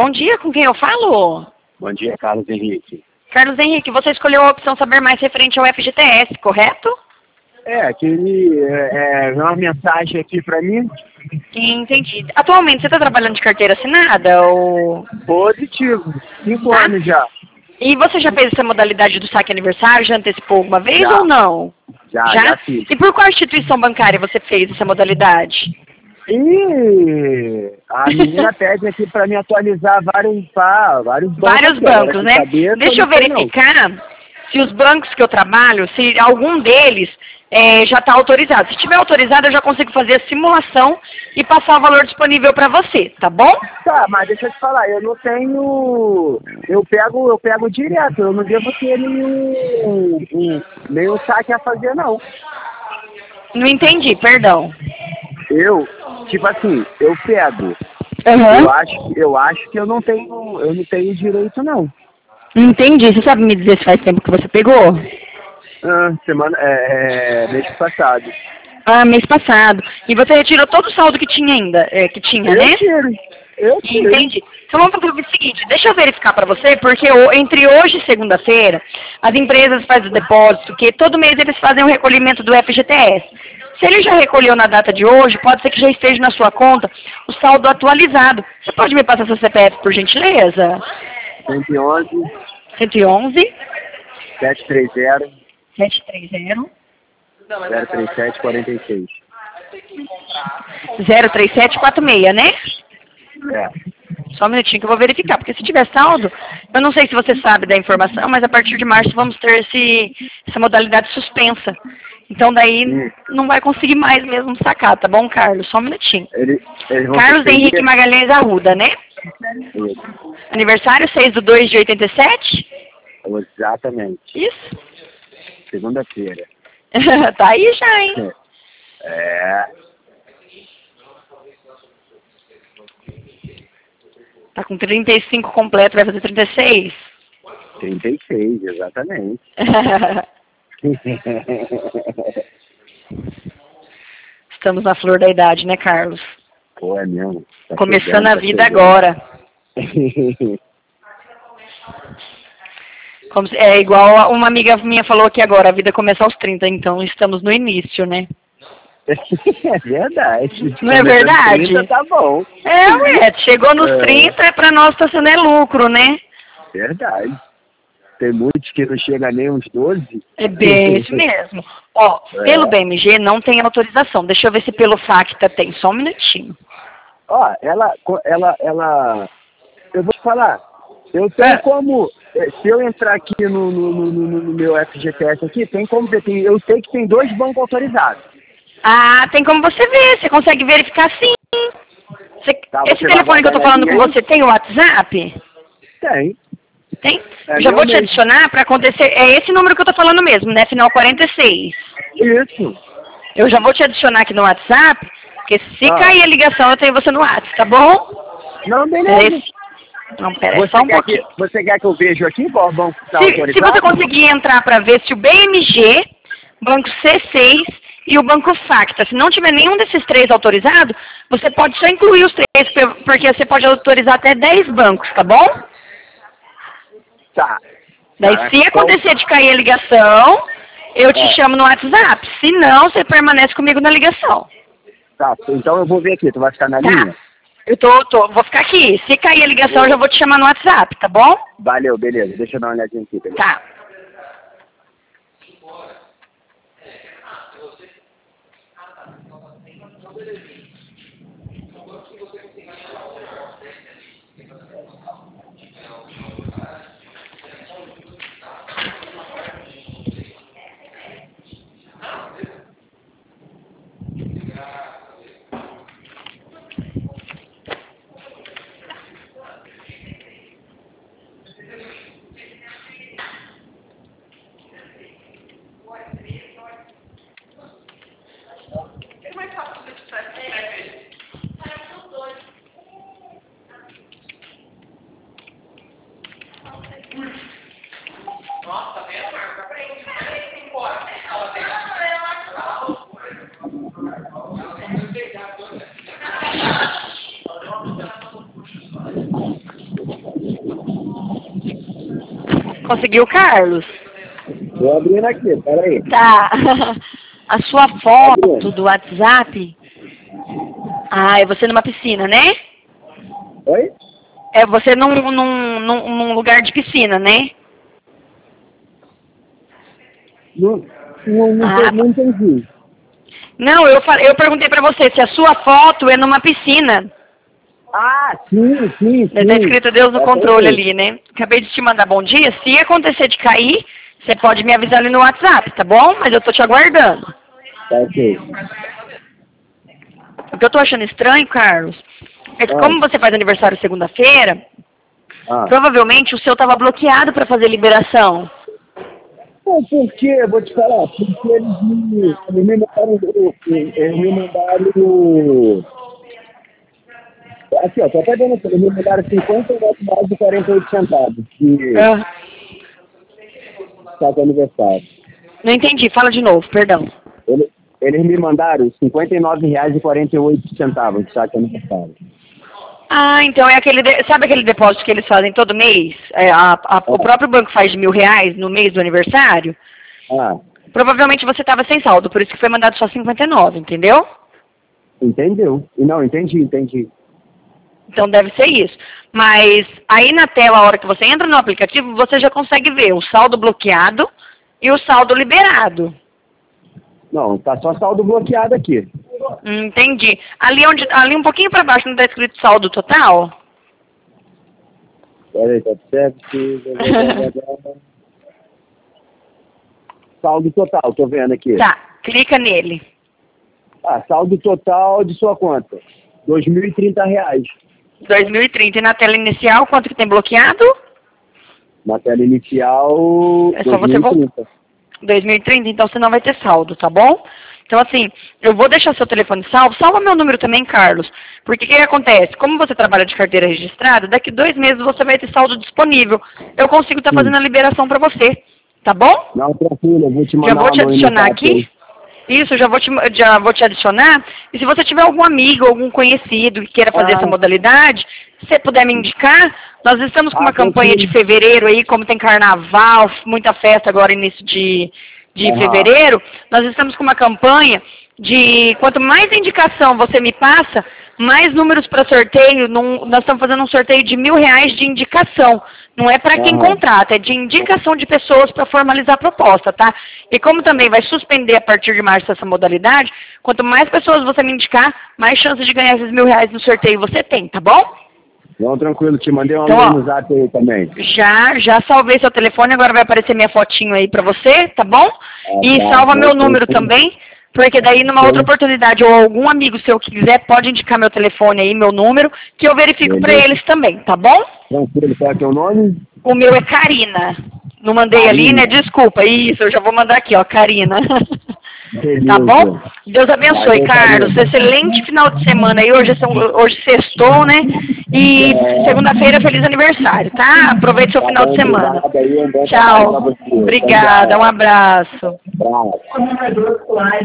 bom dia, com quem eu falo? Bom dia, Carlos Henrique. Carlos Henrique, você escolheu a opção saber mais referente ao FGTS, correto? Aquele uma mensagem aqui pra mim. Entendi. Atualmente você está trabalhando de carteira assinada ou... Positivo. 5 Ah. anos já. E você já fez essa modalidade do saque aniversário? Já antecipou alguma vez Já. ou não? Já fiz. E por qual instituição bancária você fez essa modalidade? E a menina pede aqui pra me atualizar vários bancos. Vários bancos, né? Cabeça, Deixa eu verificar se os bancos que eu trabalho, se algum deles já está autorizado. Se estiver autorizado, eu já consigo fazer a simulação e passar o valor disponível para você, tá bom? Tá, mas deixa eu te falar, eu não tenho... Eu pego direto, eu não devo ter nenhum saque a fazer, não. Não entendi, perdão. Tipo assim, eu pego. Uhum. Eu acho que eu não tenho direito, não. Entendi. Você sabe me dizer se faz tempo que você pegou? Mês passado. Ah, mês passado. E você retirou todo o saldo que tinha ainda, né? Eu tiro. Entendi. Então vamos fazer o seguinte, deixa eu verificar para você, porque entre hoje e segunda-feira, as empresas fazem o depósito, que todo mês eles fazem o recolhimento do FGTS. Se ele já recolheu na data de hoje, pode ser que já esteja na sua conta o saldo atualizado. Você pode me passar seu CPF, por gentileza? 111 111 730 730 037 46. 03746, né? Só um minutinho que eu vou verificar, porque se tiver saldo, eu não sei se você sabe da informação, mas a partir de março vamos ter essa modalidade suspensa. Então daí não vai conseguir mais mesmo sacar, tá bom, Carlos? Só um minutinho. Carlos Henrique Magalhães Arruda, né? Isso. Aniversário 6/2/87? Exatamente. Isso. Segunda-feira. Tá aí já, hein? Tá com 35 completo, vai fazer 36? 36, exatamente. Estamos na flor da idade, né, Carlos? Pô, é mesmo. Tá começando chegando, a vida chegando. agora. É igual uma amiga minha falou aqui agora, a vida começa aos 30, então estamos no início, né? É verdade. Não é verdade? 30, tá bom. Chegou nos 30, pra nós tá sendo lucro, né? Verdade. Tem muitos que não chegam nem uns 12. É bem isso mesmo. Ó, pelo BMG não tem autorização. Deixa eu ver se pelo FACTA tem. Só um minutinho. Ó, ela... Eu vou te falar. Eu tenho como... Se eu entrar aqui no meu FGTS aqui, tem como ver. Eu sei que tem 2 bancos autorizados. Ah, tem como você ver. Você consegue verificar sim. Esse telefone que eu tô falando com você tem o WhatsApp? Tem. Tem? Eu já vou te adicionar para acontecer. É esse número que eu tô falando mesmo, né? Final 46. Isso. Eu já vou te adicionar aqui no WhatsApp, porque se cair a ligação, eu tenho você no WhatsApp, tá bom? Não, beleza. Não, pera aí, só um pouquinho. Você quer que eu veja aqui qual banco está autorizado? Se você conseguir entrar para ver se o BMG, Banco C6 e o Banco FACTA, se não tiver nenhum desses 3 autorizado, você pode só incluir os 3, porque você pode autorizar até 10 bancos, tá bom? Tá. Daí se acontecer de cair a ligação, eu te chamo no WhatsApp. Se não, você permanece comigo na ligação. Tá, então eu vou ver aqui, tu vai ficar na linha? Eu vou ficar aqui. Se cair a ligação, eu já vou te chamar no WhatsApp, tá bom? Valeu, beleza. Deixa eu dar uma olhadinha aqui, beleza? Tá. conseguiu, Carlos? Tô abrindo aqui, peraí. Tá. A sua foto do WhatsApp... Ah, é você numa piscina, né? Oi? É você num lugar de piscina, né? Não entendi. Não, eu perguntei pra você se a sua foto é numa piscina. Ah, sim. Tá escrito Deus no controle ali, né? Acabei de te mandar bom dia. Se acontecer de cair, você pode me avisar ali no WhatsApp, tá bom? Mas eu tô te aguardando. Tá ok. O que eu tô achando estranho, Carlos, é que como você faz aniversário segunda-feira, provavelmente o seu tava bloqueado pra fazer liberação. Não, por quê? Eu vou te falar. Porque eles me mandaram aqui, ó, tô até vendo aqui, eles me mandaram 59 reais e 48 centavos de saco aniversário. Não entendi, fala de novo, perdão. Eles me mandaram 59 reais e 48 centavos de saco aniversário. Ah, então é sabe aquele depósito que eles fazem todo mês? O próprio banco faz de R$1.000 no mês do aniversário? Provavelmente você estava sem saldo, por isso que foi mandado só 59, entendeu? Entendeu? Não, entendi. Então deve ser isso. Mas aí na tela, a hora que você entra no aplicativo, você já consegue ver o saldo bloqueado e o saldo liberado. Não, tá só saldo bloqueado aqui. Entendi. Ali um pouquinho para baixo não está escrito saldo total? Peraí, tá certo. Saldo total, tô vendo aqui. Tá, clica nele. Saldo total de sua conta. R$2.030. 2.030. E na tela inicial, quanto que tem bloqueado? Na tela inicial, é só 2030. Você voltar. 2030, então você não vai ter saldo, tá bom? Então, assim, eu vou deixar seu telefone salvo. Salva meu número também, Carlos. Porque o que acontece? Como você trabalha de carteira registrada, daqui 2 meses você vai ter saldo disponível. Eu consigo estar fazendo a liberação para você, tá bom? Não, tranquilo, eu vou te mandar. Já vou te adicionar aqui. Isso, já vou te adicionar. E se você tiver algum amigo, algum conhecido que queira fazer essa modalidade, se você puder me indicar, nós estamos com uma campanha de fevereiro aí, como tem carnaval, muita festa agora início de fevereiro, nós estamos com uma campanha de quanto mais indicação você me passa, mais números para sorteio. Nós estamos fazendo um sorteio de R$1.000 de indicação. Não é para quem contrata, é de indicação de pessoas para formalizar a proposta, tá? E como também vai suspender a partir de março essa modalidade, quanto mais pessoas você me indicar, mais chance de ganhar esses R$1.000 no sorteio você tem, tá bom? Não, tranquilo, te mandei um alô no zap aí também. Já salvei seu telefone, agora vai aparecer minha fotinho aí pra você, tá bom? E salva meu número também, porque daí numa outra oportunidade, ou algum amigo seu que quiser, pode indicar meu telefone aí, meu número, que eu verifico pra eles também, tá bom? Tranquilo, qual é teu nome? O meu é Karina. Não mandei ali, né? Desculpa, isso, eu já vou mandar aqui, ó, Karina. Tá bom? Deus abençoe, Carlos. Excelente final de semana aí. Hoje sextou, né? E segunda-feira, feliz aniversário, tá? Aproveite seu final de semana. Tchau. Obrigada, um abraço.